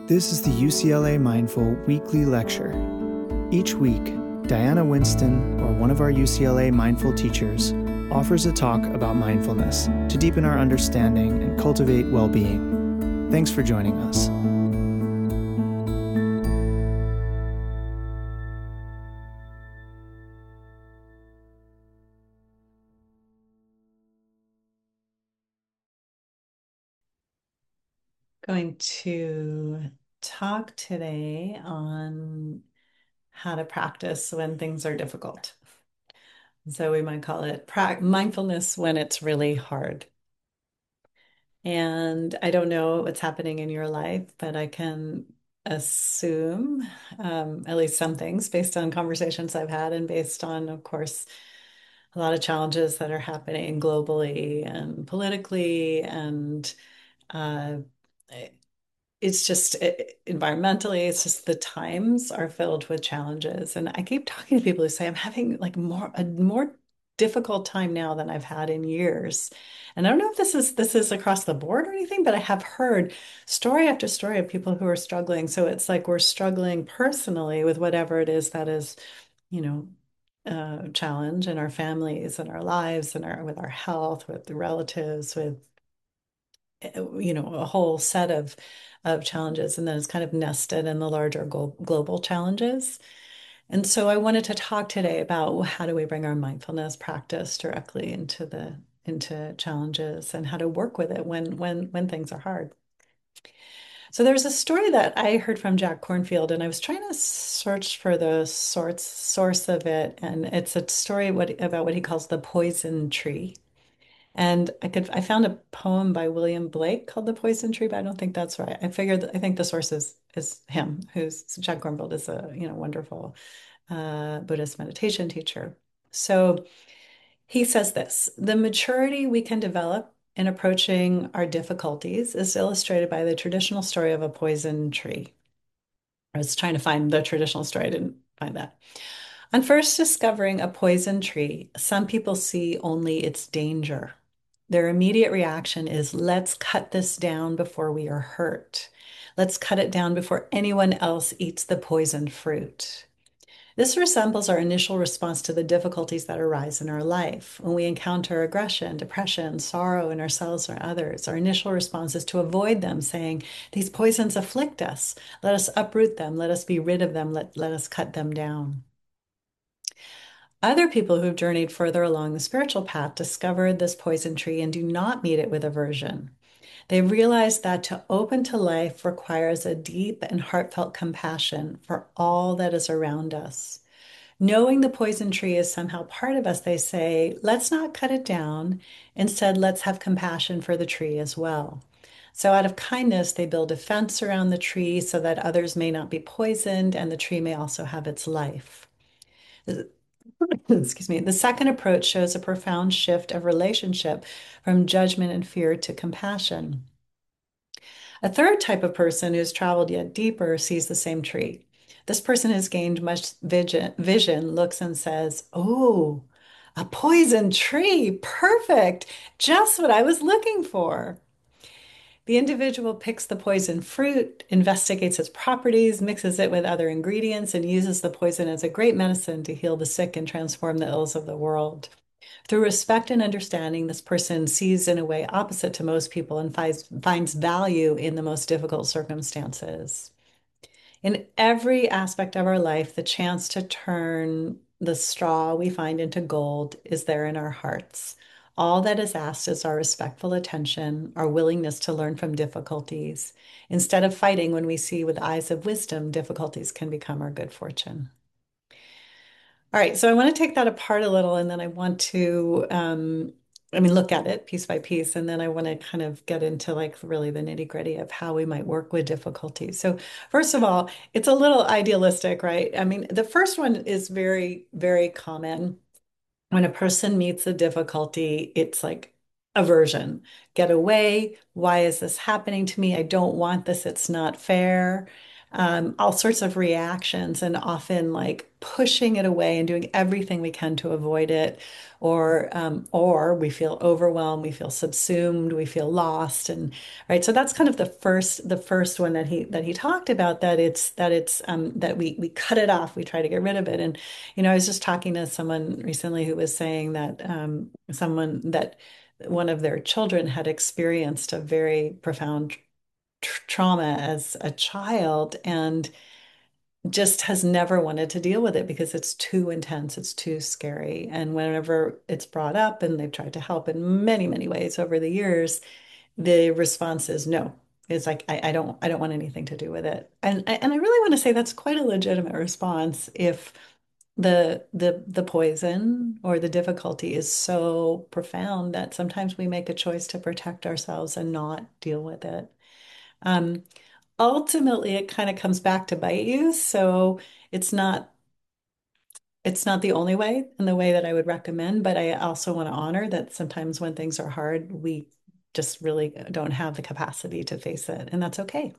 This is the UCLA Mindful Weekly Lecture. Each week, Diana Winston, or one of our UCLA Mindful teachers, offers a talk about mindfulness to deepen our understanding and cultivate well-being. Thanks for joining us. Going to talk today on how to practice when things are difficult. So we might call it mindfulness when it's really hard. And I don't know what's happening in your life, but I can assume at least some things based on conversations I've had and based on, of course, a lot of challenges that are happening globally and politically and uh, it's just environmentally, it's just the times are filled with challenges. And I keep talking to people who say I'm having like a more difficult time now than I've had in years. And I don't know if this is across the board or anything, but I have heard story after story of people who are struggling. So it's like we're struggling personally with whatever it is that is, you know, challenge in our families and our lives and our with our health, with the relatives, with a whole set of challenges, and then it's kind of nested in the larger global challenges. And so I wanted to talk today about how do we bring our mindfulness practice directly into challenges and how to work with it when things are hard. So there's a story that I heard from Jack Cornfield, and I was trying to search for the source of it, and it's a story about what he calls the poison tree. And I found a poem by William Blake called The Poison Tree, but I don't think that's right. I think the source is him, who's Jack Kornfield is a wonderful Buddhist meditation teacher. So he says this: the maturity we can develop in approaching our difficulties is illustrated by the traditional story of a poison tree. I was trying to find the traditional story, I didn't find that. On first discovering a poison tree, some people see only its danger. Their immediate reaction is, let's cut this down before we are hurt. Let's cut it down before anyone else eats the poisoned fruit. This resembles our initial response to the difficulties that arise in our life. When we encounter aggression, depression, sorrow in ourselves or others, our initial response is to avoid them, saying, these poisons afflict us. Let us uproot them. Let us be rid of them. Let us cut them down. Other people who've journeyed further along the spiritual path discovered this poison tree and do not meet it with aversion. They realize that to open to life requires a deep and heartfelt compassion for all that is around us. Knowing the poison tree is somehow part of us, they say, let's not cut it down. Instead, let's have compassion for the tree as well. So, out of kindness, they build a fence around the tree so that others may not be poisoned and the tree may also have its life. Excuse me. The second approach shows a profound shift of relationship from judgment and fear to compassion. A third type of person who's traveled yet deeper sees the same tree. This person has gained much vision, looks and says, oh, a poison tree. Perfect. Just what I was looking for. The individual picks the poison fruit, investigates its properties, mixes it with other ingredients, and uses the poison as a great medicine to heal the sick and transform the ills of the world. Through respect and understanding, this person sees in a way opposite to most people and finds value in the most difficult circumstances. In every aspect of our life, the chance to turn the straw we find into gold is there in our hearts. All that is asked is our respectful attention, our willingness to learn from difficulties. Instead of fighting when we see with eyes of wisdom, difficulties can become our good fortune. All right, so I want to take that apart a little, and then I want to, look at it piece by piece, and then I want to kind of get into like really the nitty-gritty of how we might work with difficulties. So, first of all, it's a little idealistic, right? I mean, the first one is very, very common. When a person meets a difficulty, it's like aversion. Get away. Why is this happening to me? I don't want this. It's not fair. all sorts of reactions, and often like pushing it away and doing everything we can to avoid it, or we feel overwhelmed, we feel subsumed, we feel lost, and right. So that's kind of the first one that he talked about, that we cut it off, we try to get rid of it. And I was just talking to someone recently who was saying that someone that one of their children had experienced a very profound trauma as a child and just has never wanted to deal with it because it's too intense, it's too scary. And whenever it's brought up and they've tried to help in many, many ways over the years, the response is no. It's like I don't want anything to do with it. And I really want to say that's quite a legitimate response if the poison or the difficulty is so profound that sometimes we make a choice to protect ourselves and not deal with it. Um, Ultimately, it kind of comes back to bite you. So it's not it's not the only way and the way that I would recommend, but I also want to honor that sometimes when things are hard, we just really don't have the capacity to face it, and that's okay.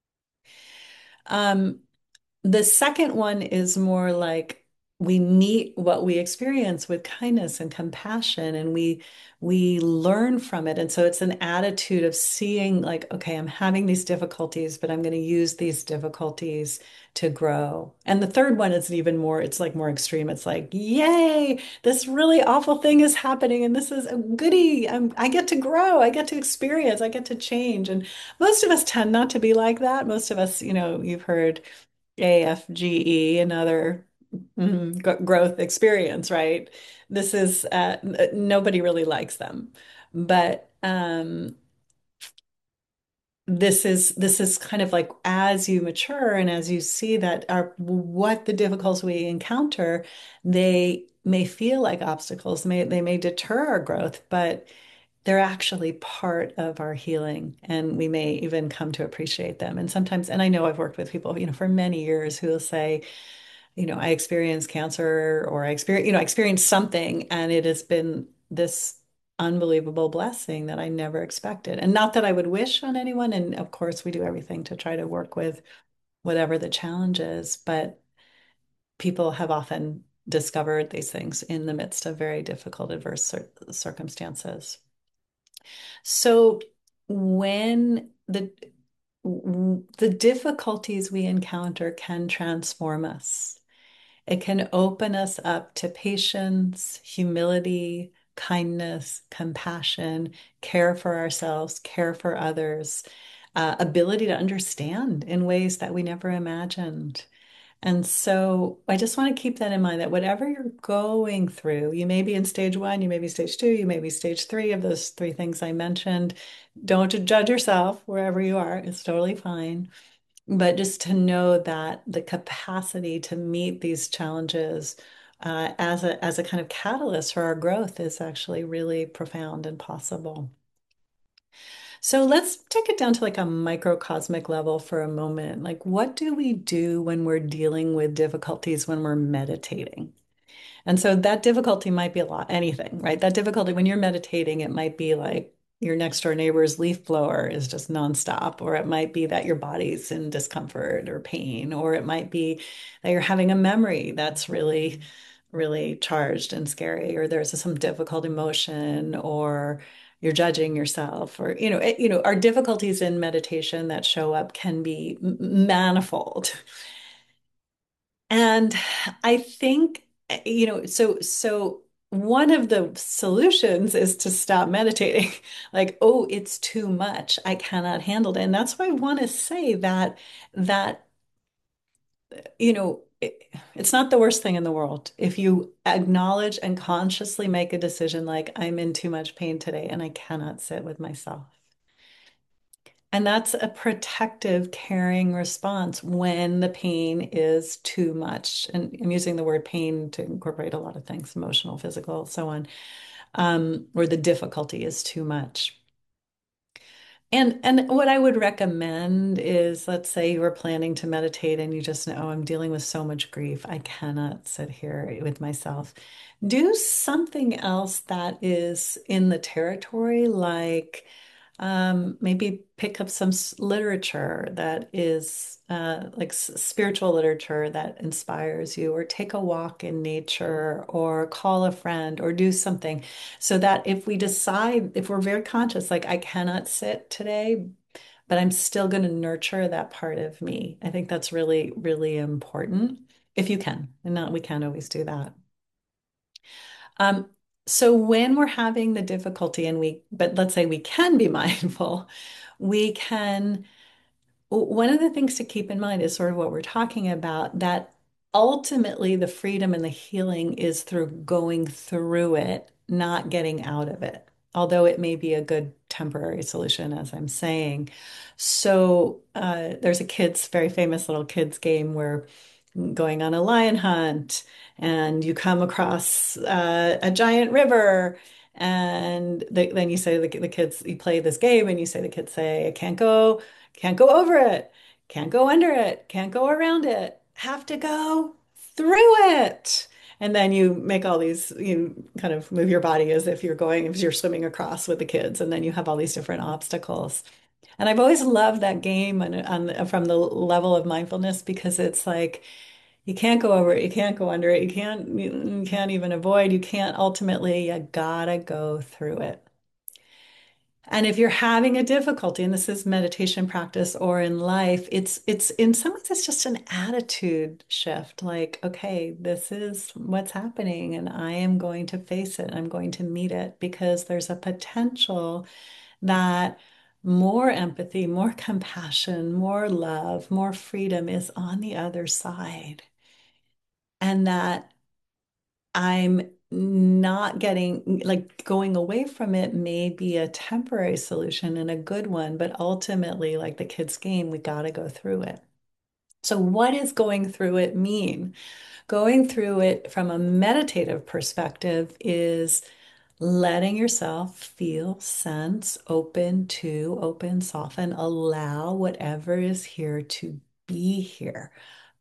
Um, the second one is more like we meet what we experience with kindness and compassion, and we learn from it. And so it's an attitude of seeing like, okay, I'm having these difficulties, but I'm going to use these difficulties to grow. And the third one is even more, it's like more extreme. It's like, yay, this really awful thing is happening, and this is a goodie. I get to grow, I get to experience, I get to change. And most of us tend not to be like that. Most of us, you've heard AFGE, another growth experience, right? This is nobody really likes them, but this is kind of like as you mature and as you see that are what the difficulties we encounter, they may feel like obstacles, they may deter our growth, but they're actually part of our healing, and we may even come to appreciate them. And sometimes, and I know I've worked with people, for many years who will say, I experienced cancer, or I experienced something, and it has been this unbelievable blessing that I never expected. And not that I would wish on anyone. And of course, we do everything to try to work with whatever the challenge is, but people have often discovered these things in the midst of very difficult, adverse circumstances. So when the difficulties we encounter can transform us, it can open us up to patience, humility, kindness, compassion, care for ourselves, care for others, ability to understand in ways that we never imagined. And so I just want to keep that in mind, that whatever you're going through, you may be in stage one, you may be stage two, you may be stage three of those three things I mentioned. Don't judge yourself wherever you are. It's totally fine. But just to know that the capacity to meet these challenges as a kind of catalyst for our growth is actually really profound and possible. So let's take it down to like a microcosmic level for a moment. Like, what do we do when we're dealing with difficulties when we're meditating? And so that difficulty might be a lot, anything, right? That difficulty when you're meditating, it might be like your next door neighbor's leaf blower is just nonstop, or it might be that your body's in discomfort or pain, or it might be that you're having a memory that's really, really charged and scary, or there's some difficult emotion, or you're judging yourself, or our difficulties in meditation that show up can be manifold. And I think, so one of the solutions is to stop meditating. Like, oh, it's too much. I cannot handle it. And that's why I want to say that, it's not the worst thing in the world if you acknowledge and consciously make a decision like, I'm in too much pain today and I cannot sit with myself. And that's a protective, caring response when the pain is too much. And I'm using the word pain to incorporate a lot of things, emotional, physical, so on, where the difficulty is too much. And what I would recommend is, let's say you were planning to meditate and you just know, oh, I'm dealing with so much grief. I cannot sit here with myself. Do something else that is in the territory, like Maybe pick up some literature that is like spiritual literature that inspires you, or take a walk in nature, or call a friend, or do something so that if we decide, if we're very conscious, like I cannot sit today, but I'm still going to nurture that part of me. I think that's really, really important if you can. And not, we can't always do that. Um, so when we're having the difficulty and but let's say we can be mindful, we can, one of the things to keep in mind is sort of what we're talking about, that ultimately the freedom and the healing is through going through it, not getting out of it, although it may be a good temporary solution, as I'm saying. So there's a very famous little kids game where going on a lion hunt and you come across a giant river and then you say the kids, you play this game and you say the kids say, I can't go over it, can't go under it, can't go around it, have to go through it. And then you make all these, you kind of move your body as if you're swimming across with the kids, and then you have all these different obstacles. And I've always loved that game from the level of mindfulness, because it's like you can't go over it, you can't go under it, you can't even avoid, you can't ultimately, you gotta go through it. And if you're having a difficulty, and this is meditation practice or in life, it's in some ways it's just an attitude shift. Like, okay, this is what's happening, and I am going to face it. I'm going to meet it, because there's a potential that more empathy, more compassion, more love, more freedom is on the other side. And that I'm not getting, like, going away from it may be a temporary solution and a good one, but ultimately, like the kids' game, we got to go through it. So, what does going through it mean? Going through it from a meditative perspective is letting yourself feel, sense, open, soften, allow whatever is here to be here.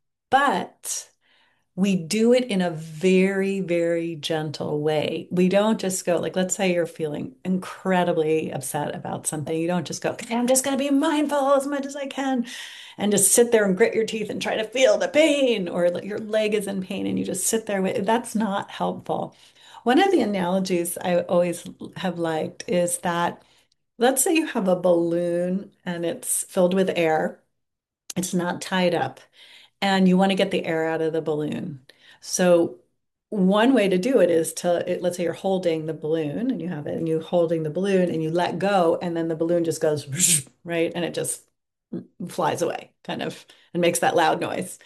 But we do it in a very, very gentle way. We don't just go, like, let's say you're feeling incredibly upset about something. You don't just go, okay, I'm just going to be mindful as much as I can, and just sit there and grit your teeth and try to feel the pain, or like your leg is in pain and you just sit there with, that's not helpful. One of the analogies I always have liked is that, let's say you have a balloon and it's filled with air. It's not tied up, and you want to get the air out of the balloon. So one way to do it is let's say you're holding the balloon and you have it, and you're holding the balloon and you let go, and then the balloon just goes right, and it just flies away, kind of, and makes that loud noise.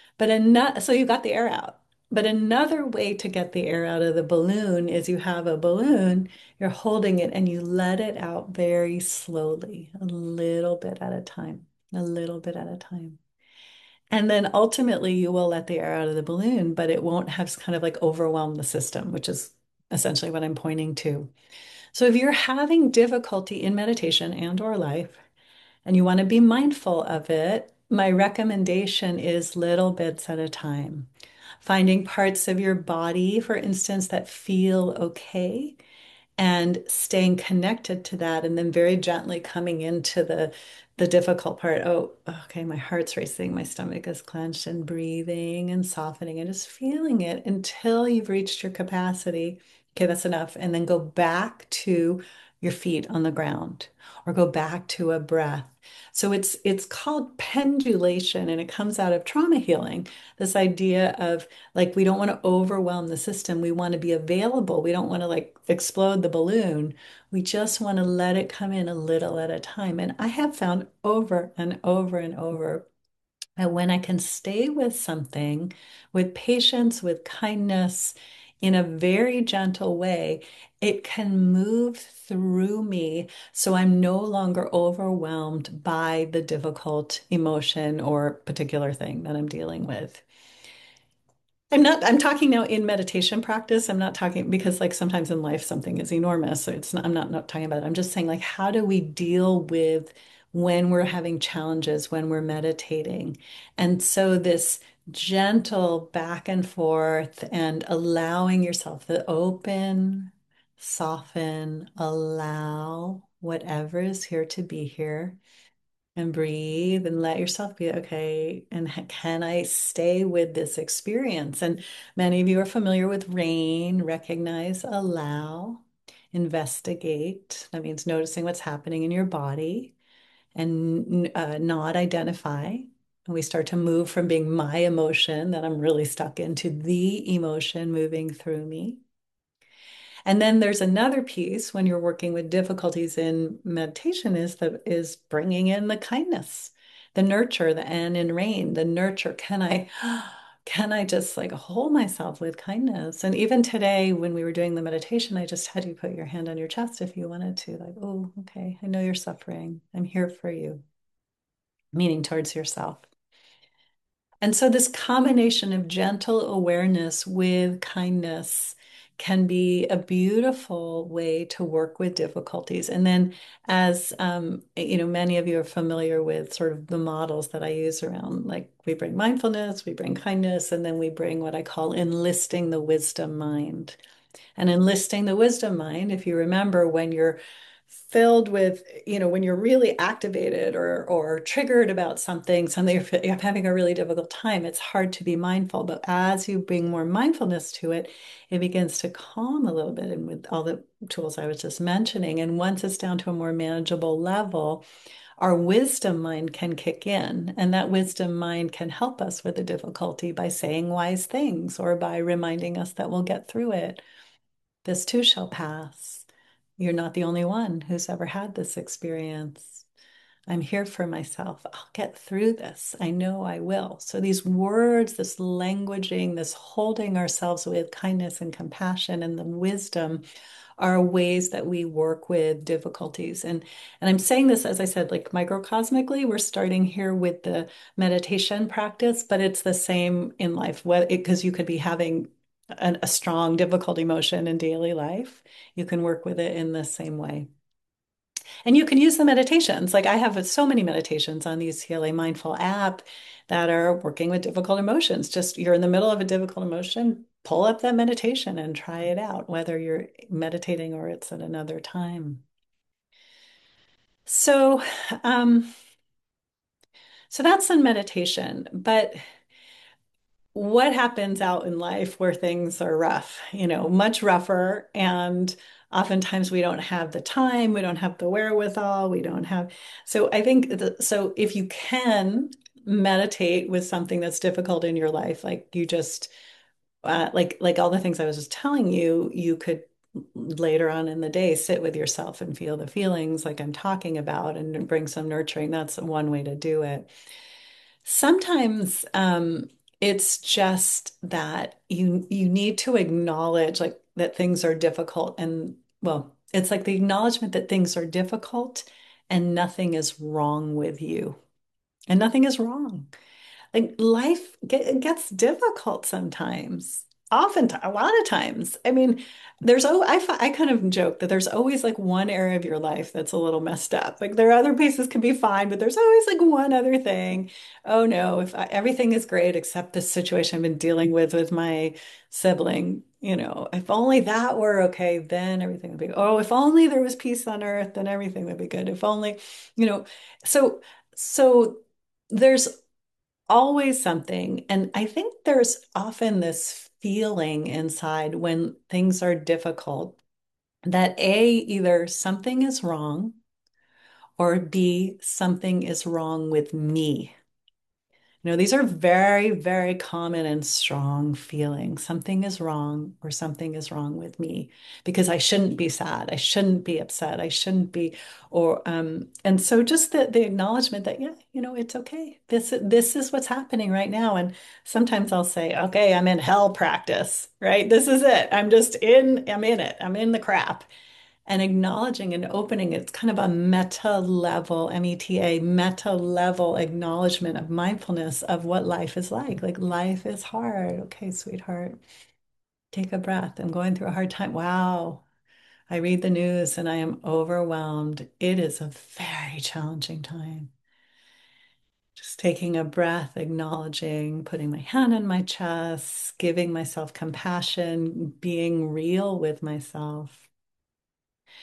So you got the air out. But another way to get the air out of the balloon is, you have a balloon, you're holding it, and you let it out very slowly, a little bit at a time, a little bit at a time. And then ultimately you will let the air out of the balloon, but it won't have kind of like overwhelm the system, which is essentially what I'm pointing to. So if you're having difficulty in meditation and or life, and you want to be mindful of it, my recommendation is little bits at a time. Finding parts of your body, for instance, that feel okay, and staying connected to that, and then very gently coming into the difficult part. Oh, okay, my heart's racing, my stomach is clenched, and breathing and softening and just feeling it until you've reached your capacity. Okay, that's enough. And then go back to your feet on the ground, or go back to a breath. So it's called pendulation, and it comes out of trauma healing. This idea of, like, we don't want to overwhelm the system. We want to be available. We don't want to, like, explode the balloon. We just want to let it come in a little at a time. And I have found over and over and over that when I can stay with something with patience, with kindness, in a very gentle way, it can move through me, so I'm no longer overwhelmed by the difficult emotion or particular thing that I'm dealing with. I'm talking now in meditation practice. I'm not talking because, like, sometimes in life something is enormous. So I'm not talking about it. I'm just saying, like, how do we deal with when we're having challenges, when we're meditating? And so this gentle back and forth, and allowing yourself the open, soften, allow. whatever is here to be here, and breathe and let yourself be okay. And can I stay with this experience? And many of you are familiar with RAIN, recognize, allow, investigate. That means noticing what's happening in your body and not identify. And we start to move from being my emotion that I'm really stuck into the emotion moving through me. And then there's another piece when you're working with difficulties in meditation is bringing in the kindness, the nurture, the N in rain, the nurture. Can I just like hold myself with kindness? And even today, when we were doing the meditation, I just had you put your hand on your chest if you wanted to, like, oh, okay, I know you're suffering. I'm here for you, meaning towards yourself. And so, this combination of gentle awareness with kindness can be a beautiful way to work with difficulties. And then, as many of you are familiar with sort of the models that I use around, like we bring mindfulness, we bring kindness, and then we bring what I call enlisting the wisdom mind. And enlisting the wisdom mind, if you remember, when you're filled with, when you're really activated or triggered about something you're having a really difficult time, it's hard to be mindful. But as you bring more mindfulness to it, it begins to calm a little bit. And with all the tools I was just mentioning, and once it's down to a more manageable level, our wisdom mind can kick in. And that wisdom mind can help us with the difficulty by saying wise things or by reminding us that we'll get through it. This too shall pass. You're not the only one who's ever had this experience. I'm here for myself. I'll get through this. I know I will. So these words, this languaging, this holding ourselves with kindness and compassion and the wisdom are ways that we work with difficulties. And I'm saying this, as I said, like microcosmically, we're starting here with the meditation practice, but it's the same in life. Because you could be having a strong, difficult emotion in daily life. You can work with it in the same way. And you can use the meditations. Like I have so many meditations on the UCLA Mindful app that are working with difficult emotions. Just you're in the middle of a difficult emotion, pull up that meditation and try it out, whether you're meditating or it's at another time. So, um, so that's in meditation. But what happens out in life where things are rough, much rougher, and oftentimes we don't have the time, we don't have the wherewithal, we don't have. So I think so if you can meditate with something that's difficult in your life, like you just like all the things I was just telling you, you could later on in the day sit with yourself and feel the feelings like I'm talking about and bring some nurturing. That's one way to do it. Sometimes it's just that you need to acknowledge like that things are difficult and well, it's like the acknowledgement that things are difficult and nothing is wrong with you. And nothing is wrong. Like life gets difficult sometimes. Often, a lot of times. I mean, I kind of joke that there's always like one area of your life that's a little messed up. Like there are other pieces can be fine, but there's always like one other thing. Oh no, if everything is great except this situation I've been dealing with my sibling, if only that were okay, then everything would be. Oh, if only there was peace on earth, then everything would be good. If only, you know, so so there's always something. And I think there's often this feeling inside when things are difficult that A, either something is wrong or B, something is wrong with me. These are very, very common and strong feelings. Something is wrong, or something is wrong with me because I shouldn't be sad. I shouldn't be upset. I shouldn't be, and so just the acknowledgement that, yeah, it's okay. This is what's happening right now. And sometimes I'll say, okay, I'm in hell practice, right? This is it. I'm in it. I'm in the crap and acknowledging and opening. It's kind of a meta level, META, meta level acknowledgement of mindfulness of what life is like. Like life is hard. Okay, sweetheart, take a breath. I'm going through a hard time. Wow. I read the news and I am overwhelmed. It is a very challenging time. Just taking a breath, acknowledging, putting my hand on my chest, giving myself compassion, being real with myself.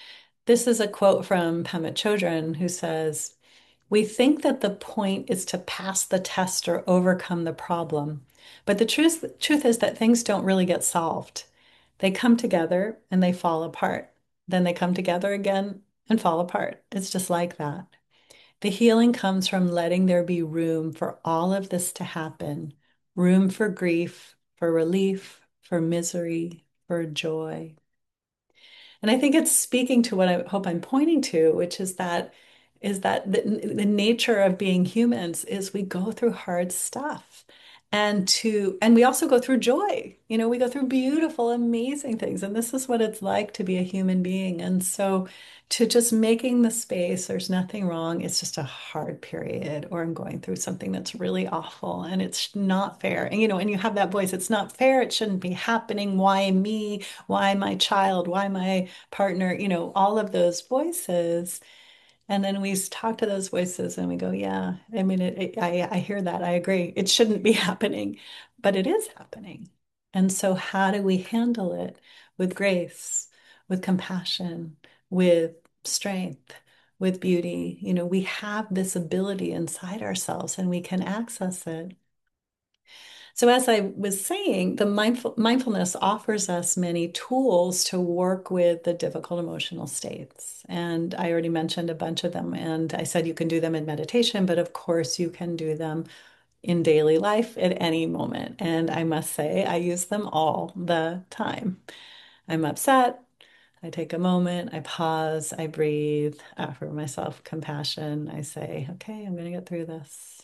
This is a quote from Pema Chodron, who says, "We think that the point is to pass the test or overcome the problem. But the truth is that things don't really get solved. They come together and they fall apart. Then they come together again and fall apart. It's just like that. The healing comes from letting there be room for all of this to happen, room for grief, for relief, for misery, for joy." And I think it's speaking to what I hope I'm pointing to, which is that the nature of being humans is we go through hard stuff. And we also go through joy. You know, we go through beautiful, amazing things. And this is what it's like to be a human being. And so to just making the space, there's nothing wrong. It's just a hard period, or I'm going through something that's really awful and it's not fair. And, you know, and you have that voice, it's not fair. It shouldn't be happening. Why me? Why my child? Why my partner? You know, all of those voices. And then we talk to those voices and we go, yeah, I mean, I hear that. I agree. It shouldn't be happening, but it is happening. And so, how do we handle it with grace, with compassion, with strength, with beauty? You know, we have this ability inside ourselves and we can access it. So, as I was saying, the mindfulness offers us many tools to work with the difficult emotional states. And I already mentioned a bunch of them. And I said you can do them in meditation, but of course, you can do them in daily life at any moment. And I must say, I use them all the time. I'm upset. I take a moment, I pause, I breathe, offer myself compassion. I say, okay, I'm going to get through this.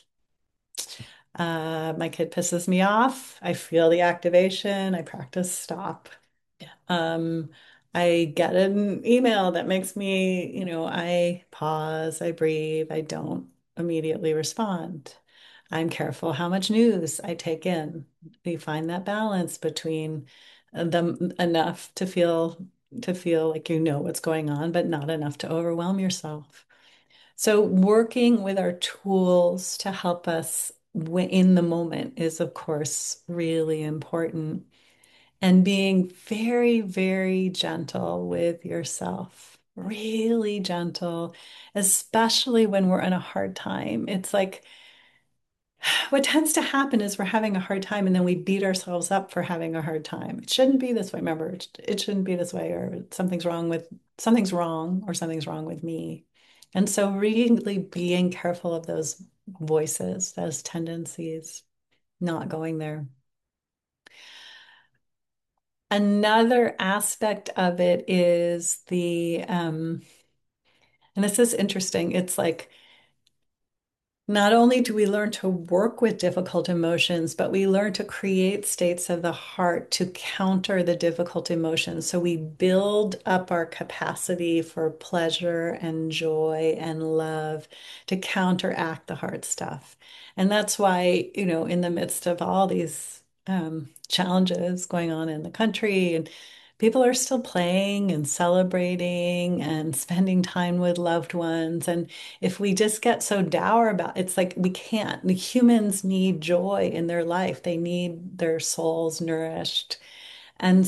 My kid pisses me off. I feel the activation. I practice stop. Um, I get an email that makes me, you know, I pause, I breathe, I don't immediately respond. I'm careful how much news I take in. We find that balance between them enough to feel like you know what's going on, but not enough to overwhelm yourself. So, working with our tools to help us in the moment is, of course, really important. And being very, very gentle with yourself, really gentle, especially when we're in a hard time. It's like what tends to happen is we're having a hard time and then we beat ourselves up for having a hard time. It shouldn't be this way. Remember, it shouldn't be this way, or something's wrong, or something's wrong with me. And so really being careful of those voices, those tendencies, not going there. Another aspect of it is and this is interesting, it's like not only do we learn to work with difficult emotions, but we learn to create states of the heart to counter the difficult emotions. So we build up our capacity for pleasure and joy and love to counteract the hard stuff. And that's why, you know, in the midst of all these challenges going on in the country, and people are still playing and celebrating and spending time with loved ones. And if we just get so dour about it's like we can't. The humans need joy in their life. They need their souls nourished. And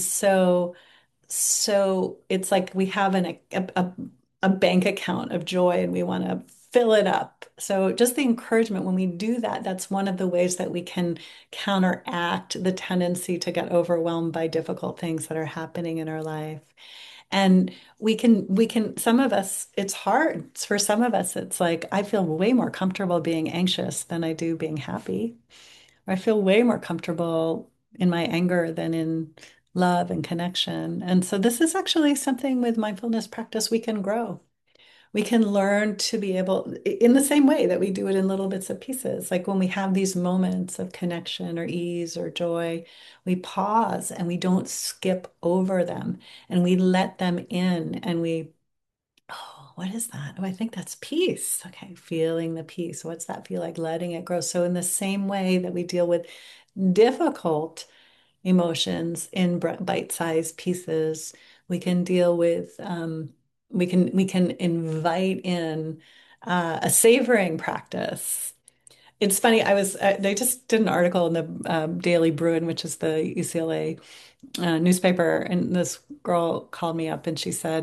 so it's like we have a bank account of joy and we want to fill it up. So just the encouragement when we do that, that's one of the ways that we can counteract the tendency to get overwhelmed by difficult things that are happening in our life. And some of us, it's hard. For some of us, it's like, I feel way more comfortable being anxious than I do being happy. Or I feel way more comfortable in my anger than in love and connection. And so this is actually something with mindfulness practice we can grow. We can learn to be able, in the same way that we do it in little bits of pieces. Like when we have these moments of connection or ease or joy, we pause and we don't skip over them and we let them in and oh, what is that? Oh, I think that's peace. Okay, feeling the peace. What's that feel like? Letting it grow. So, in the same way that we deal with difficult emotions in bite-sized pieces, we can deal with we can invite in a savoring practice. It's funny, they just did an article in the Daily Bruin, which is the UCLA newspaper, and this girl called me up and she said,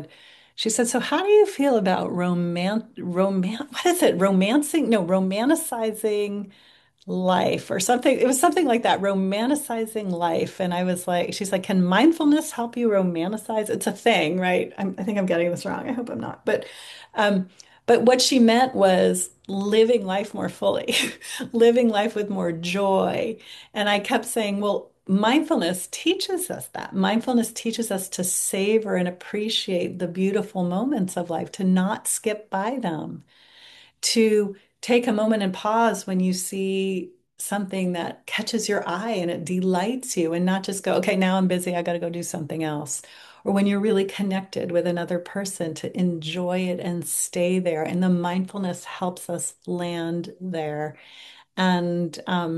She said, "So how do you feel about what is it? Romancing? No, romanticizing life or something. It was something like that, romanticizing life." And I was like, she's like, "Can mindfulness help you romanticize?" It's a thing, right? I think I'm getting this wrong. I hope I'm not. Um, but what she meant was living life more fully, living life with more joy. And I kept saying, well, mindfulness teaches us that. Mindfulness teaches us to savor and appreciate the beautiful moments of life, to not skip by them, to take a moment and pause when you see something that catches your eye and it delights you, and not just go, okay, now I'm busy, I got to go do something else. Or when you're really connected with another person, to enjoy it and stay there. And the mindfulness helps us land there. And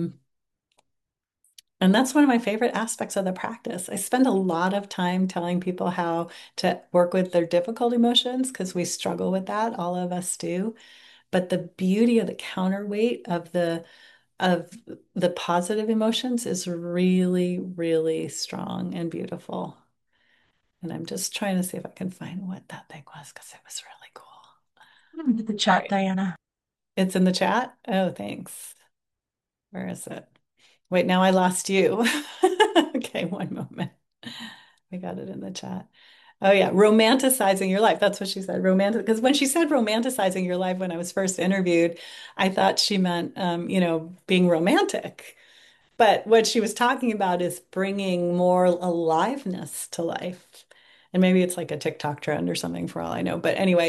and that's one of my favorite aspects of the practice. I spend a lot of time telling people how to work with their difficult emotions because we struggle with that. All of us do. But the beauty of the counterweight of the positive emotions is really, really strong and beautiful. And I'm just trying to see if I can find what that thing was because it was really cool. Into the All chat, right. Diana. It's in the chat. Oh, thanks. Where is it? Wait, now I lost you. Okay, one moment. We got it in the chat. Oh yeah, romanticizing your life. That's what she said. Romantic, because when she said romanticizing your life when I was first interviewed, I thought she meant being romantic. But what she was talking about is bringing more aliveness to life. And maybe it's like a TikTok trend or something for all I know. But anyway,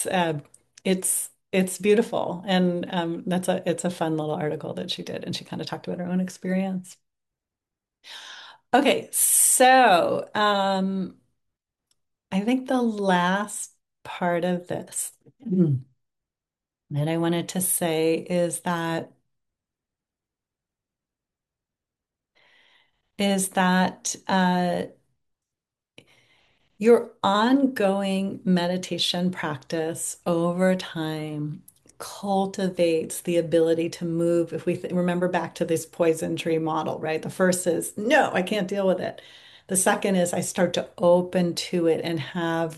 it's beautiful. And it's a fun little article that she did. And she kind of talked about her own experience. Okay, so I think the last part of this that I wanted to say is that your ongoing meditation practice over time cultivates the ability to move. If we remember back to this poison tree model, right? The first is, no, I can't deal with it. The second is I start to open to it and have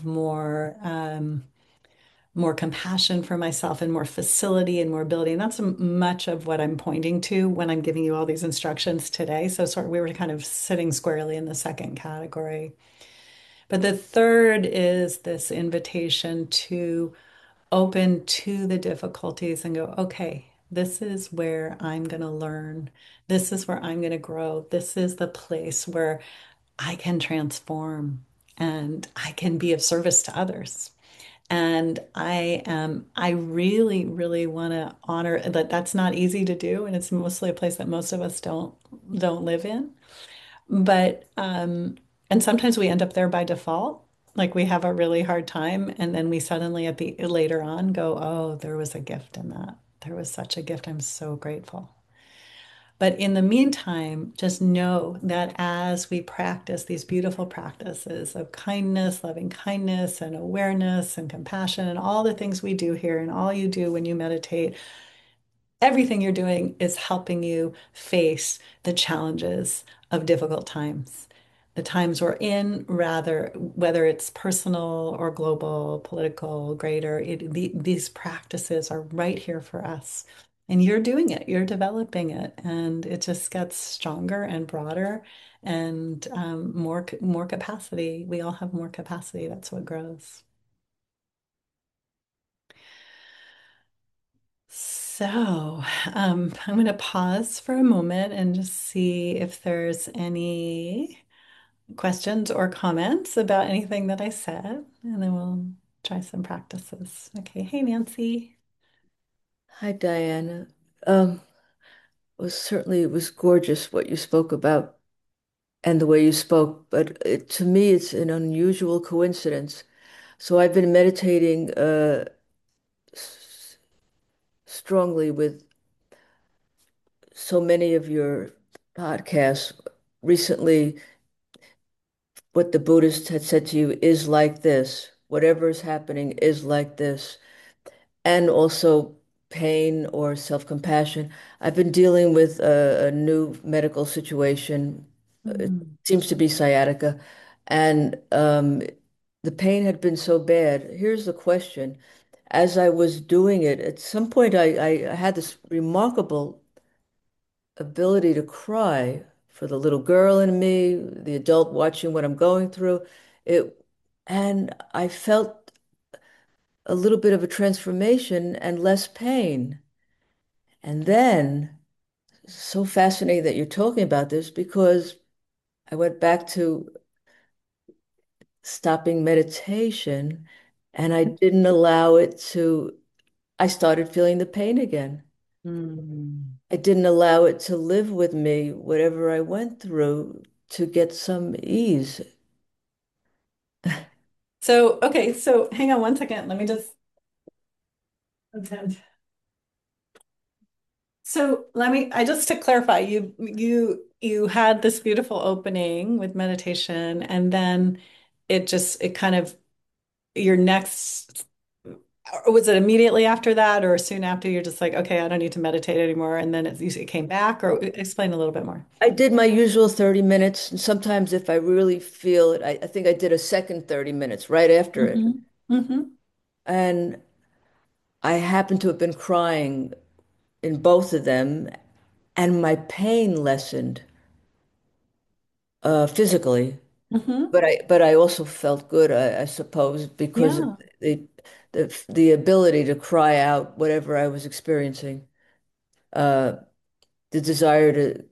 more compassion for myself and more facility and more ability. And that's much of what I'm pointing to when I'm giving you all these instructions today. So sort of we were kind of sitting squarely in the second category. But the third is this invitation to open to the difficulties and go, okay, this is where I'm going to learn. This is where I'm going to grow. This is the place where I can transform and I can be of service to others. And I really, really want to honor that. That's not easy to do. And it's mostly a place that most of us don't live in. But and sometimes we end up there by default. Like we have a really hard time, and then we suddenly at the later on go, oh, there was a gift in that. There was such a gift. I'm so grateful. But in the meantime, just know that as we practice these beautiful practices of kindness, loving kindness, and awareness and compassion, and all the things we do here, and all you do when you meditate, everything you're doing is helping you face the challenges of difficult times. The times we're in, rather, whether it's personal or global, political, greater, these practices are right here for us. And you're doing it, you're developing it, and it just gets stronger and broader and more capacity. We all have more capacity. That's what grows. So, I'm going to pause for a moment and just see if there's any questions or comments about anything that I said, and then we'll try some practices. Okay. Hey, Nancy. Hi, Diana. It was gorgeous what you spoke about and the way you spoke, but to me, it's an unusual coincidence. So I've been meditating strongly with so many of your podcasts recently. What the Buddhist had said to you is like this. Whatever is happening is like this. And also pain or self-compassion. I've been dealing with a new medical situation. It Mm. seems to be sciatica. And the pain had been so bad. Here's the question. As I was doing it, at some point I had this remarkable ability to cry for the little girl in me, the adult watching what I'm going through. It, and I felt a little bit of a transformation and less pain. And then, so fascinating that you're talking about this because I went back to stopping meditation and I didn't allow it to, I started feeling the pain again. Mm. I didn't allow it to live with me, whatever I went through, to get some ease. So, okay, so hang on one second. Let me just attend. So I just to clarify, you had this beautiful opening with meditation, and then it kind of your next, or was it immediately after that, or soon after you're just like, okay, I don't need to meditate anymore, and then it came back, or explain a little bit more. I did my usual 30 minutes, and sometimes if I really feel it, I think I did a second 30 minutes right after it. Hmm. Hmm. And I happened to have been crying in both of them, and my pain lessened physically. Hmm. But I also felt good, I suppose, because of Yeah. the ability to cry out whatever I was experiencing, uh, the desire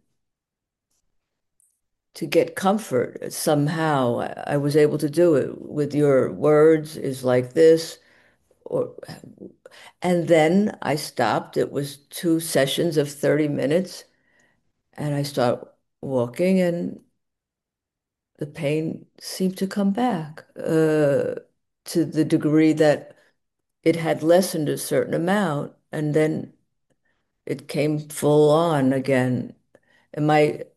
to get comfort somehow. I was able to do it with your words is like this, or and then I stopped. It was two sessions of 30 minutes, and I start walking, and the pain seemed to come back to the degree that it had lessened a certain amount, and then it came full on again. And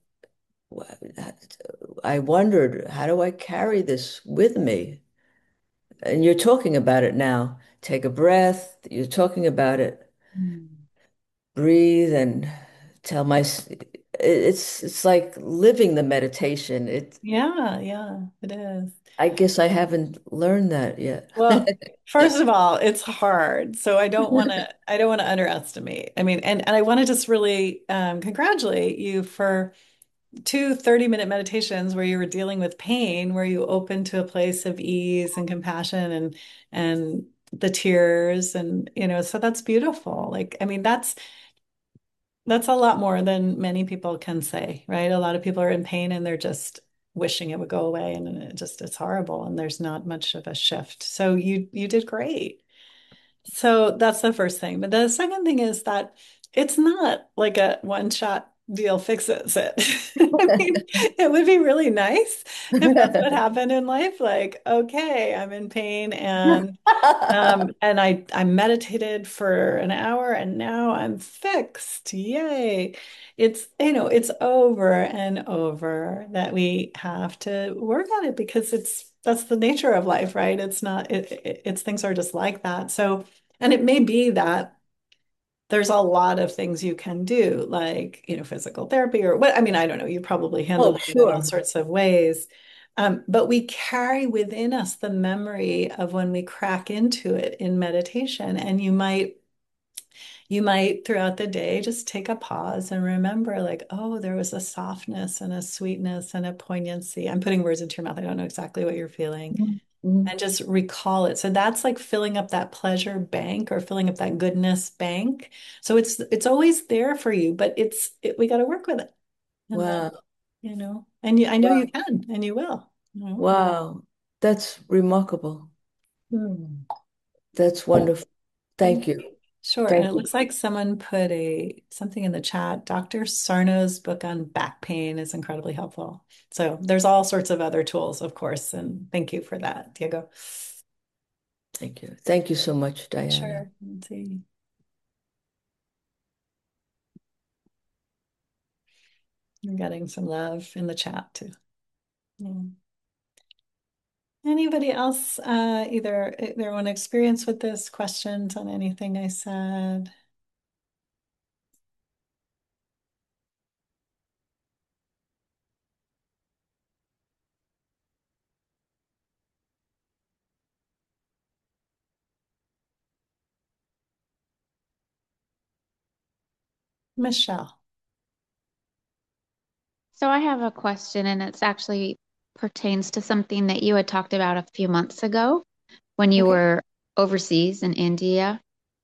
I wondered, how do I carry this with me? And you're talking about it now. Take a breath. You're talking about it. Mm. Breathe and it's like living the meditation. Yeah, yeah, it is. I guess I haven't learned that yet. Well, first of all, it's hard. So I don't want to underestimate. I mean, and I want to just really congratulate you for two 30-minute meditations where you were dealing with pain, where you opened to a place of ease and compassion and the tears and so that's beautiful. Like, I mean, that's a lot more than many people can say, right? A lot of people are in pain and they're just wishing it would go away and it's horrible and there's not much of a shift. So you did great. So that's the first thing. But the second thing is that it's not like a one shot deal fixes it. I mean, it would be really nice if that's what happened in life. Like, okay, I'm in pain and I meditated for an hour and now I'm fixed. Yay. It's over and over that we have to work on it because that's the nature of life, right? It's not it's things are just like that. So, and it may be that there's a lot of things you can do, like, physical therapy or what, I mean, I don't know, you probably Oh, handled it in all sure. sorts of ways. But we carry within us the memory of when we crack into it in meditation. And you might throughout the day just take a pause and remember, like, oh, there was a softness and a sweetness and a poignancy. I'm putting words into your mouth. I don't know exactly what you're feeling Mhm. and just recall it. So that's like filling up that pleasure bank or filling up that goodness bank. So it's always there for you, but we got to work with it. And then, Wow. I know Wow. you can and you will. Wow. That's remarkable. Hmm. That's wonderful. Thank Thank you. you. Sure. And Thank it you. looks like someone put something in the chat. Dr. Sarno's book on back pain is incredibly helpful. So there's all sorts of other tools, of course. And thank you for that, Diego. Thank you. Thank you so much, Diana. Sure. Let's see. I'm getting some love in the chat too. Yeah. Anybody else, either their own experience with this, questions on anything I said? Michelle. So I have a question, and it's actually pertains to something that you had talked about a few months ago when you Okay. were overseas in India.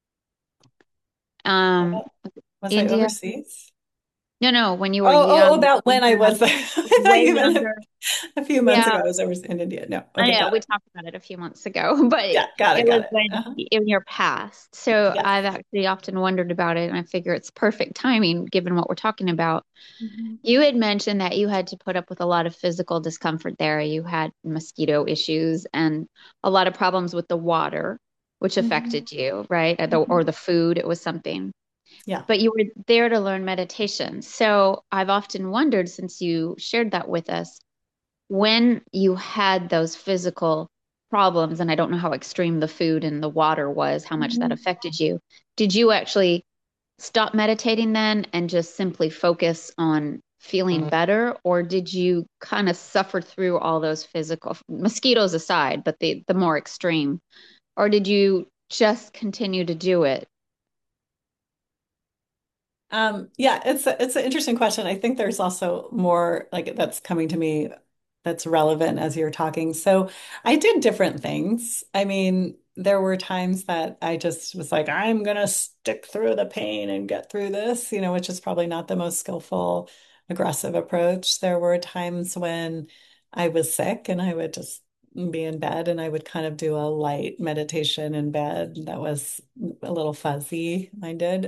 Um, Was I India? overseas? No, no, when you were Oh, young, about when when I you were was there. I thought way you meant younger. a few months Yeah, ago I was over in India. No. I Okay, know got we it. talked about it a few months ago, but Yeah, got it it, got was it. when Uh-huh. in your past. So Yes. I've actually often wondered about it, and I figure it's perfect timing given what we're talking about. Mhm. You had mentioned that you had to put up with a lot of physical discomfort there. You had mosquito issues and a lot of problems with the water, which Mhm. affected you, right? Mhm. Or the food, it was something. Yeah. But you were there to learn meditation. So I've often wondered, since you shared that with us, when you had those physical problems, and I don't know how extreme the food and the water was, how much that Mhm. affected you, did you actually stop meditating then and just simply focus on feeling better? Or did you kind of suffer through all those physical mosquitoes aside, but the more extreme? Or did you just continue to do it? Yeah, it's an interesting question. I think there's also more like that's coming to me that's relevant as you're talking. So I did different things. I mean, there were times that I just was like, I'm gonna stick through the pain and get through this, which is probably not the most skillful, aggressive approach. There were times when I was sick and I would just be in bed and I would kind of do a light meditation in bed that was a little fuzzy. I did.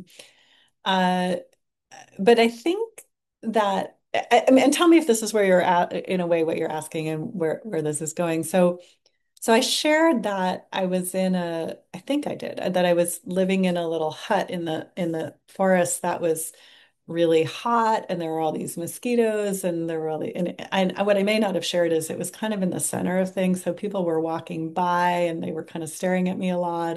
Uh, but I think that I mean, and tell me if this is where you're at in a way what you're asking and where this is going. So I shared that I was in I think I did, that I was living in a little hut in the forest that was really hot and there were all these mosquitoes and there were all and what I may not have shared is it was kind of in the center of things. So people were walking by and they were kind of staring at me a lot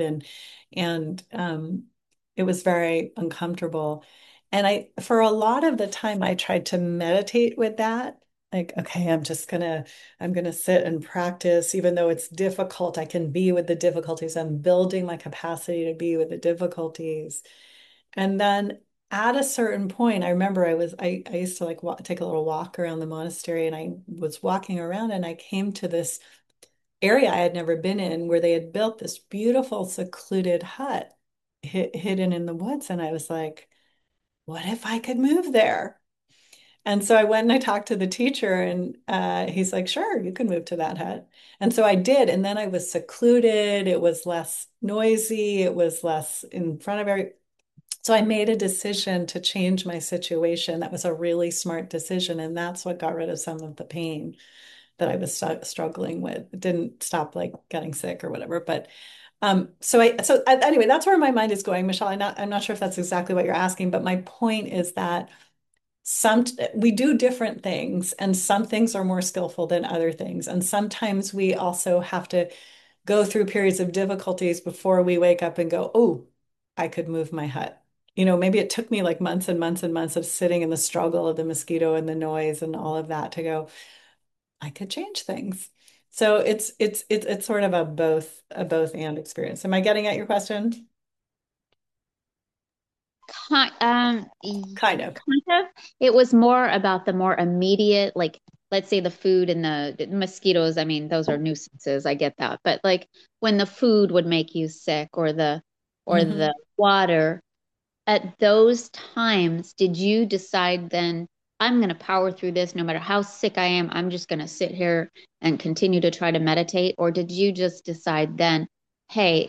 and it was very uncomfortable. And for a lot of the time, I tried to meditate with that. Like, okay, I'm gonna sit and practice, even though it's difficult. I can be with the difficulties. I'm building my capacity to be with the difficulties. And then at a certain point, I remember I used to like take a little walk around the monastery, and I was walking around, and I came to this area I had never been in where they had built this beautiful secluded hut hidden in the woods, and I was like, what if I could move there? And so I went and I talked to the teacher, and he's like, sure, you can move to that hut. And so I did. And then I was secluded. It was less noisy. It was less in front of every. So I made a decision to change my situation. That was a really smart decision. And that's what got rid of some of the pain that I was struggling with. It didn't stop like getting sick or whatever. But anyway, that's where my mind is going, Michelle. I'm not sure if that's exactly what you're asking, but my point is that some we do different things and some things are more skillful than other things. And sometimes we also have to go through periods of difficulties before we wake up and go, oh, I could move my hut. Maybe it took me like months and months and months of sitting in the struggle of the mosquito and the noise and all of that to go, I could change things. So it's sort of a both and experience. Am I getting at your question? Kind, Kind of. kind of. It was more about the more immediate, like let's say the food and the mosquitoes. I mean, those are nuisances. I get that, but like when the food would make you sick, or the Mhm. water. At those times, did you decide then, I'm going to power through this no matter how sick I am? I'm just going to sit here and continue to try to meditate? Or did you just decide then, hey,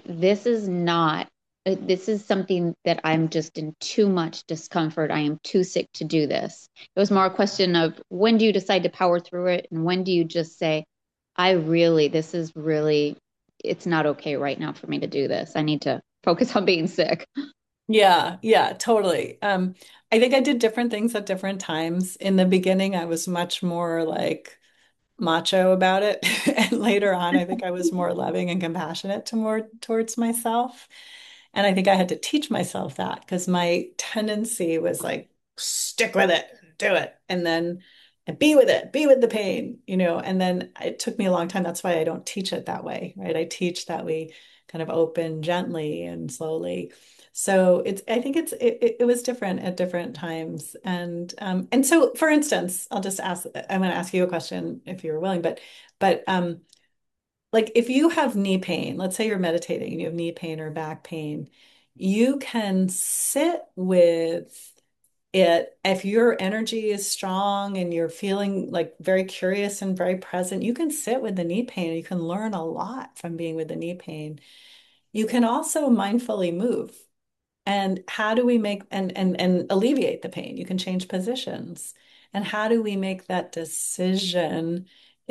this is something that I'm just in too much discomfort. I am too sick to do this. It was more a question of when do you decide to power through it? And when do you just say, this is really, it's not okay right now for me to do this. I need to focus on being sick. Yeah, yeah, totally. I think I did different things at different times. In the beginning, I was much more like macho about it. And later on, I think I was more loving and compassionate to more towards myself. And I think I had to teach myself that because my tendency was like, stick with it, do it, and then and be with it, be with the pain, and then it took me a long time. That's why I don't teach it that way, right? I teach that we kind of open gently and slowly. So I think it was different at different times. And so for instance, I'm going to ask you a question if you're willing, but like if you have knee pain, let's say you're meditating and you have knee pain or back pain, you can sit with it. If your energy is strong and you're feeling like very curious and very present, you can sit with the knee pain. You can learn a lot from being with the knee pain. You can also mindfully move. And how do we make and alleviate the pain? You can change positions. And how do we make that decision?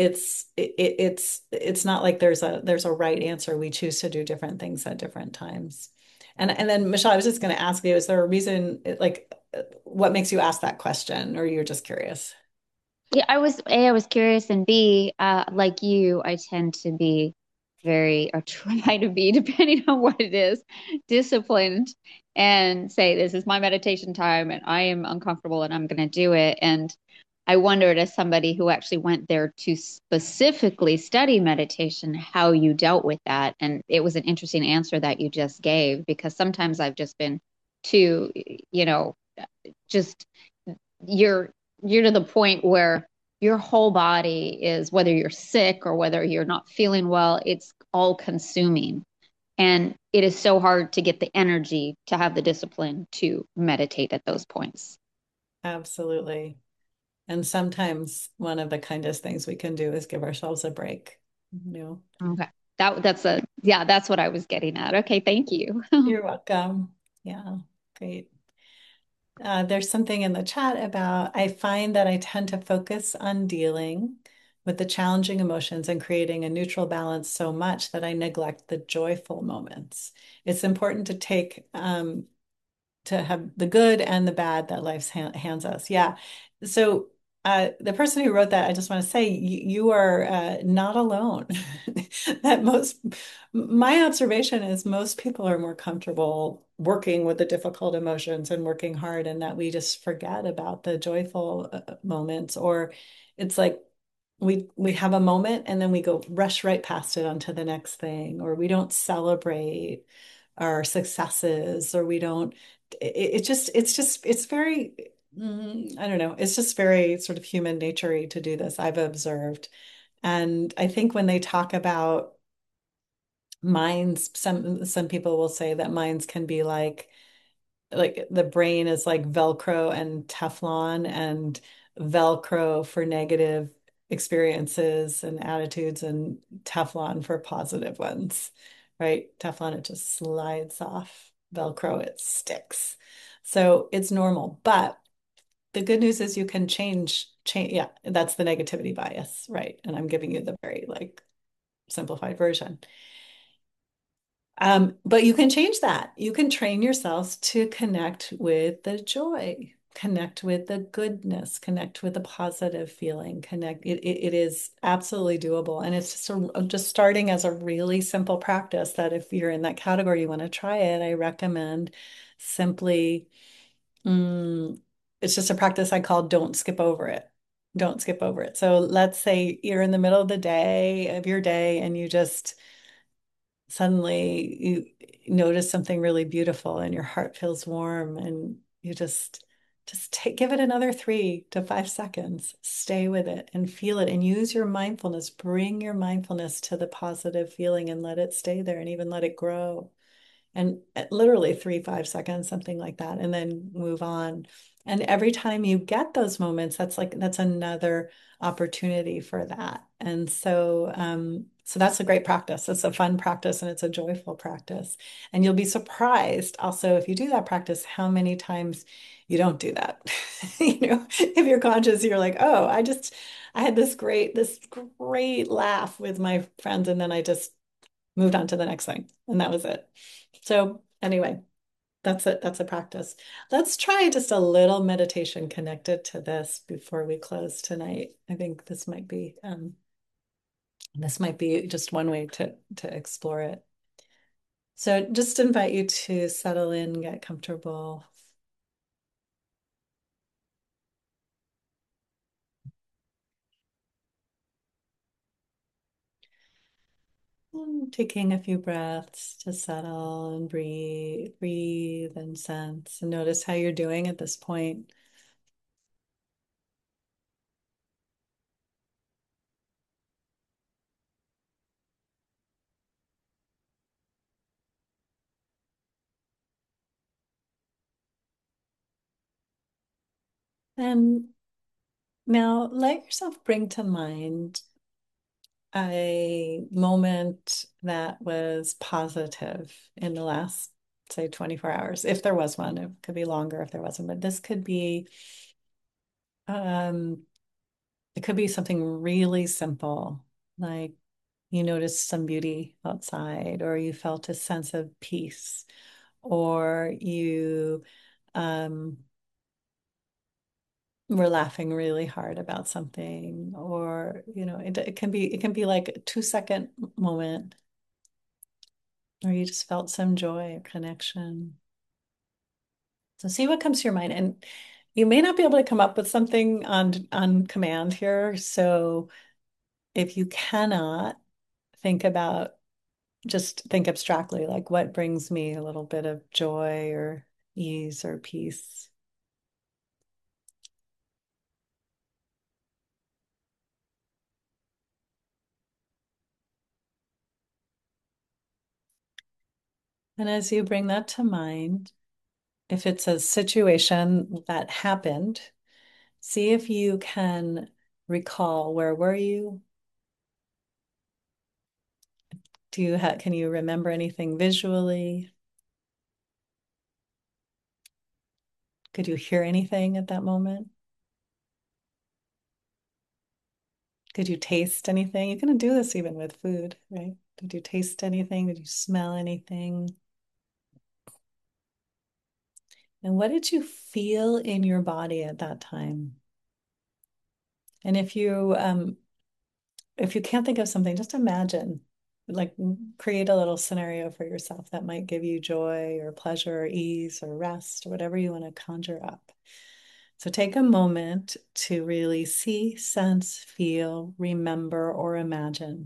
It's not like there's a right answer. We choose to do different things at different times. And then Michelle, I was just going to ask you, is there a reason like what makes you ask that question, or you're just curious? Yeah, I was curious, and B, like you, I tend to be very, or try to be, depending on what it is, disciplined and say, this is my meditation time and I am uncomfortable and I'm going to do it. And I wondered, as somebody who actually went there to specifically study meditation, how you dealt with that. And it was an interesting answer that you just gave, because sometimes I've just been too, you know, just you're you're to the point where your whole body is, whether you're sick or whether you're not feeling well, it's all consuming. And it is so hard to get the energy to have the discipline to meditate at those points. Absolutely. And sometimes one of the kindest things we can do is give ourselves a break. You know, Okay. That's a, yeah, that's what I was getting at. Okay, thank you. you're welcome. Yeah, great. There's something in the chat about I find that I tend to focus on dealing with the challenging emotions and creating a neutral balance so much that I neglect the joyful moments. It's important to take to have the good and the bad that life hands us. Yeah. So the person who wrote that, I just want to say you are not alone. That my observation is most people are more comfortable working with the difficult emotions and working hard, and that we just forget about the joyful moments, or it's like we have a moment and then we go rush right past it onto the next thing, or we don't celebrate our successes, or we don't it's very I don't know, it's just very sort of human nature to do this, I've observed. And I think when they talk about minds, some people will say that minds can be like the brain is like Velcro and Teflon, and Velcro for negative experiences and attitudes, and Teflon for positive ones, right? Teflon, it just slides off. Velcro, it sticks. So it's normal. But the good news is you can change. Yeah, that's the negativity bias, right? And I'm giving you the very like simplified version. But you can change that. You can train yourselves to connect with the joy, connect with the goodness, connect with the positive feeling, it is absolutely doable. And it's just starting as a really simple practice that if you're in that category, you want to try it, I recommend simply, mm, it's just a practice I call don't skip over it. Don't skip over it. So let's say you're in the middle of the day of your day and you just suddenly you notice something really beautiful and your heart feels warm, and you give it another 3 to 5 seconds, stay with it and feel it, and use your mindfulness, bring your mindfulness to the positive feeling and let it stay there and even let it grow, and literally 3, 5 seconds, something like that, and then move on. And every time you get those moments, that's another opportunity for that. And so that's a great practice. It's a fun practice and it's a joyful practice. And you'll be surprised also if you do that practice, how many times you don't do that. If you're conscious, you're like, oh, I had this great laugh with my friends, and then I just moved on to the next thing, and that was it. So anyway, that's it. That's a practice. Let's try just a little meditation connected to this before we close tonight. I think this might be just one way to explore it. So just invite you to settle in, get comfortable. taking a few breaths to settle and breathe and sense and notice how you're doing at this point. And now let yourself bring to mind a moment that was positive in the last, say, 24 hours, if there was one. It could be longer if there wasn't, but this could be um it could be something really simple, like you noticed some beauty outside, or you felt a sense of peace, or you um were laughing really hard about something, or it can be like a 2-second moment, or you just felt some joy or connection. So see what comes to your mind. And you may not be able to come up with something on command here. So if you cannot think about, just think abstractly, like what brings me a little bit of joy or ease or peace. And as you bring that to mind, if it's a situation that happened, see if you can recall, where were you? Can you remember anything visually? Could you hear anything at that moment? Could you taste anything? You can do this even with food, right? Did you taste anything? Did you smell anything? And what did you feel in your body at that time? And if you can't think of something, just imagine, like create a little scenario for yourself that might give you joy or pleasure or ease or rest or whatever you want to conjure up. So take a moment to really see, sense, feel, remember, or imagine.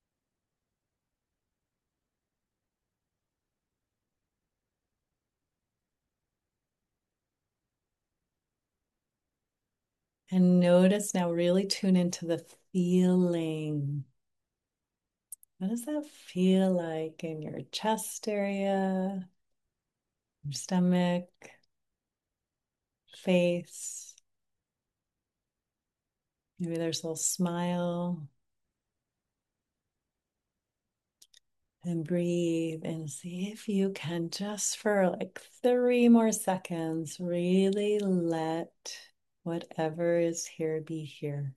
And notice now, really tune into the feeling. What does that feel like in your chest area, your stomach, face? Maybe there's a little smile. And breathe and see if you can, just for like 3 more seconds, really let whatever is here be here.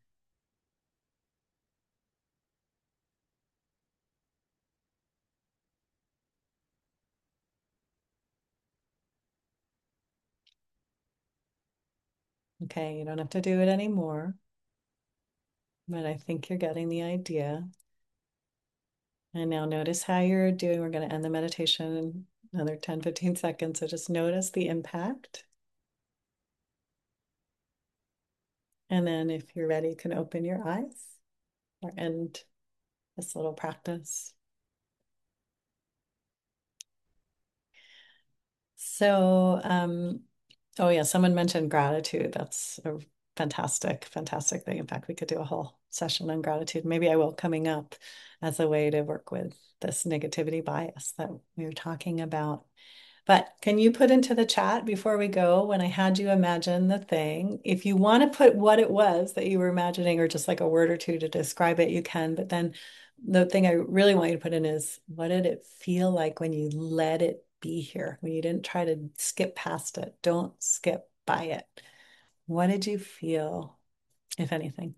Okay, you don't have to do it anymore, but I think you're getting the idea. And now notice how you're doing. We're going to end the meditation in another 10, 15 seconds. So just notice the impact. And then if you're ready, you can open your eyes or end this little practice. So, oh yeah, someone mentioned gratitude. That's a fantastic, fantastic thing. In fact, we could do a whole session on gratitude. Maybe I will, coming up, as a way to work with this negativity bias that we were talking about. But can you put into the chat before we go, when I had you imagine the thing, if you want to put what it was that you were imagining, or just like a word or two to describe it, you can. But then the thing I really want you to put in is, what did it feel like when you let it be here, when you didn't try to skip past it? Don't skip by it. What did you feel, if anything?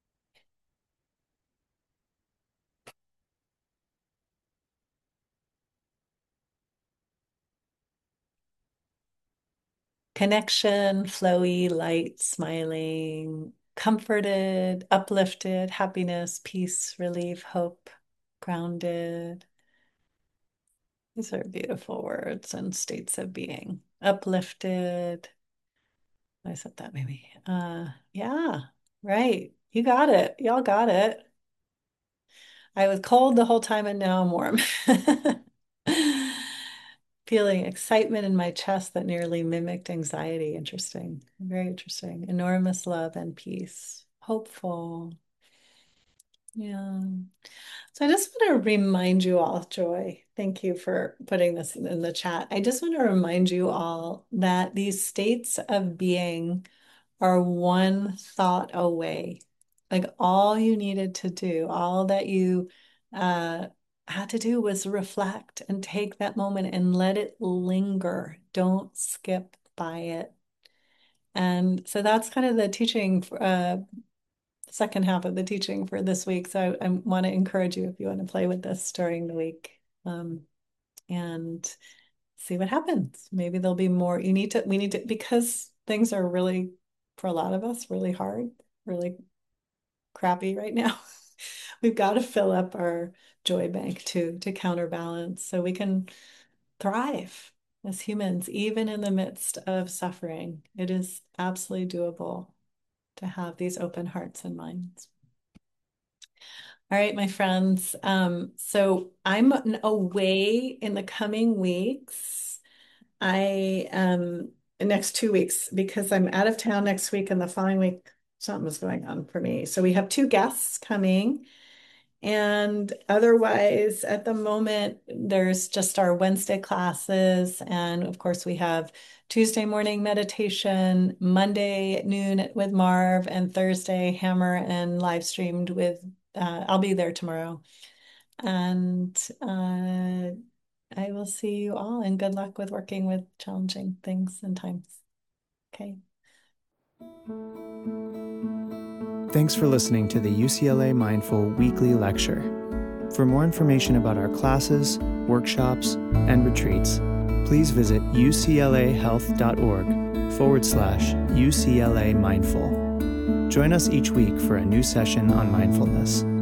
Connection, flowy, light, smiling, comforted, uplifted, happiness, peace, relief, hope, grounded. These are beautiful words and states of being. Uplifted. I said that maybe. Yeah, right. You got it. Y'all got it. I was cold the whole time and now I'm warm. Feeling excitement in my chest that nearly mimicked anxiety. Interesting. Very interesting. Enormous love and peace. Hopeful. Yeah. So I just want to remind you all, Joy, thank you for putting this in the chat. I just want to remind you all that these states of being are one thought away. Like all you needed to do, all that you had to do was reflect and take that moment and let it linger. Don't skip by it. And so that's kind of the teaching, second half of the teaching for this week. So I want to encourage you if you want to play with this during the week, and see what happens. Maybe there'll be more. We need to, because things are really, for a lot of us, really hard, really crappy right now. We've got to fill up our joy bank too, to counterbalance so we can thrive as humans, even in the midst of suffering. It is absolutely doable to have these open hearts and minds. All right, my friends. So I'm away in the coming weeks. Next 2 weeks, because I'm out of town next week and the following week, something was going on for me. So we have 2 guests coming. And otherwise, at the moment, there's just our Wednesday classes. And of course, we have Tuesday morning meditation, Monday at noon with Marv, and Thursday hammer and live streamed with, I'll be there tomorrow. And I will see you all, and good luck with working with challenging things and times. Okay. Thanks for listening to the UCLA Mindful Weekly Lecture. For more information about our classes, workshops, and retreats, please visit uclahealth.org/UCLA Mindful. Join us each week for a new session on mindfulness.